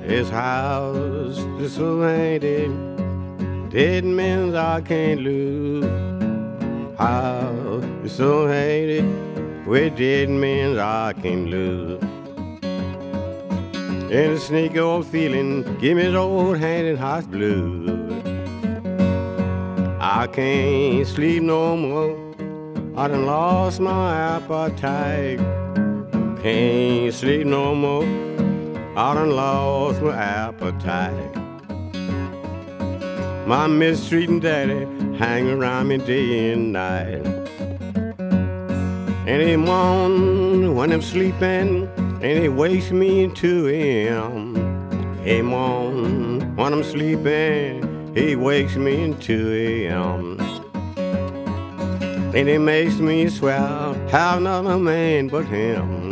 This house is so haunted, dead men's I can't lose. House is so haunted, with dead men's I can't lose. And a sneaky old feeling, give me the old hand house blues. I can't sleep no more, I done lost my appetite. Can't sleep no more, I done lost my appetite. My mistreating daddy hang around me day and night. And he moan when I'm sleeping, and he wakes me in 2 a.m. He moan when I'm sleeping, he wakes me in 2 a.m. And he makes me swear have another man but him.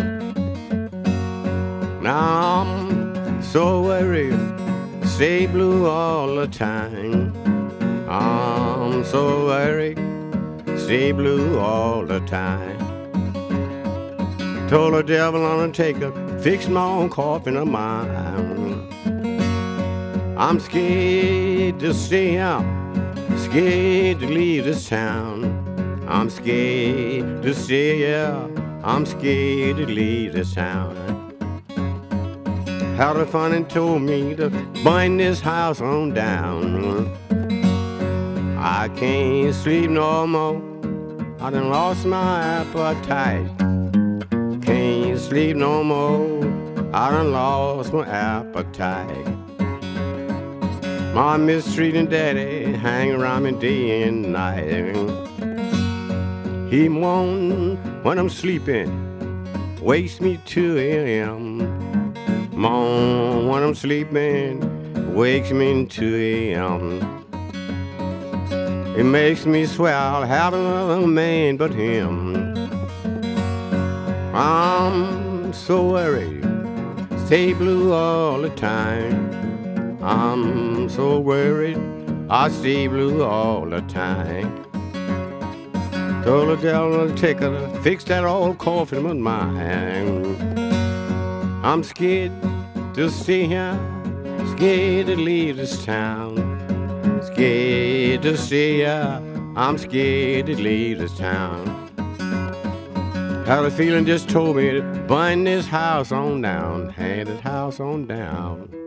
Now I'm so worried, stay blue all the time. I'm so worried, stay blue all the time. Told the devil on a taker, fix my own coffin of mine. I'm scared to stay here, scared to leave this town. I'm scared to stay here, I'm scared to leave this town. How the funny told me to burn this house on down. I can't sleep no more, I done lost my appetite. Can't sleep no more, I done lost my appetite. My mistreating daddy hang around me day and night. He moan when I'm sleeping, wakes me 2 a.m. Moan when I'm sleeping, wakes me in 2 a.m. It makes me swear I'll have another man but him. I'm so worried, stay blue all the time. I'm so worried, I stay blue all the time. Told the devil to take her to fix that old coffin of mine. I'm scared to stay here, scared to leave this town. Scared to stay here, I'm scared to leave this town. How the feeling just told me to burn this house on down, hand this house on down.